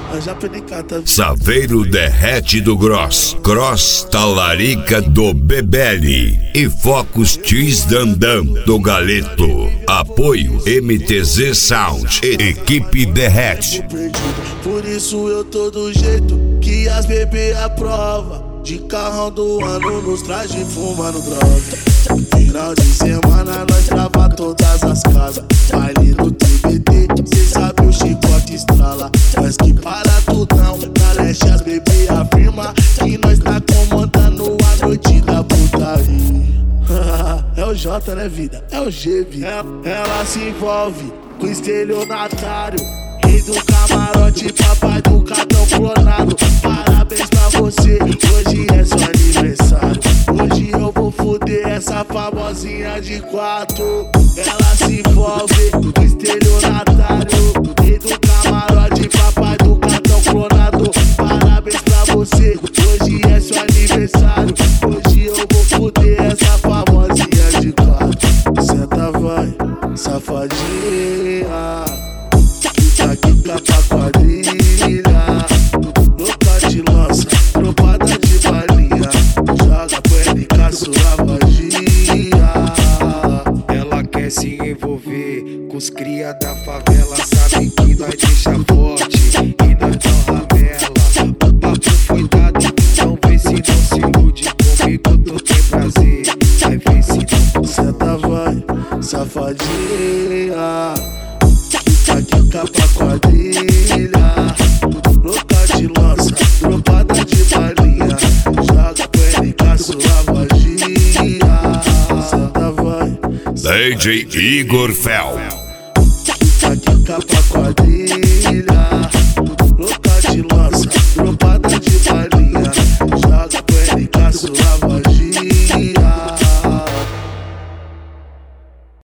já penicata. Saveiro derrete do Gross, Cross talarica do Bebeli e Focus X Dandam do Galeto. Apoio MTZ Sound, equipe derrete. Por isso eu tô do jeito que as bebê aprova. De carrão do ano nos traje fumando droga. Final de semana nós trava todas as casas. Baile no TBT, cê sabe o chicote estrala. Nós que para tudão, na leste as bebê afirma que nós tá comandando a noite da putaria. É o J, né, vida? É o G, vida. Ela se envolve com estelionatário. Rei do camarote, papai do cartão clonado. Parabéns pra você, hoje é seu aniversário. Hoje eu vou foder essa famosinha de 4. Ela se envolve com estelionatário. Rei do camarote, papai do cartão clonado. Parabéns pra você, hoje é seu aniversário. Hoje eu vou foder essa famosinha de 4. Senta vai, safadinha. Quica pra quadrilha, louca de lança, tropada de balinha. Joga PNK sua magia. Ela quer se envolver com os cria da favela. Sabe que nós deixa forte e nós não ramela. O papo foi dado, então vê se não se ilude. Comigo tu tem prazer, vai ver se não. Senta vai, safadinha. Quica pra quadrilha, louca de lança, tropada de balinha. Joga PNK sua magia. Senta vai, DJ Igor Fel. quica pra quadrilha.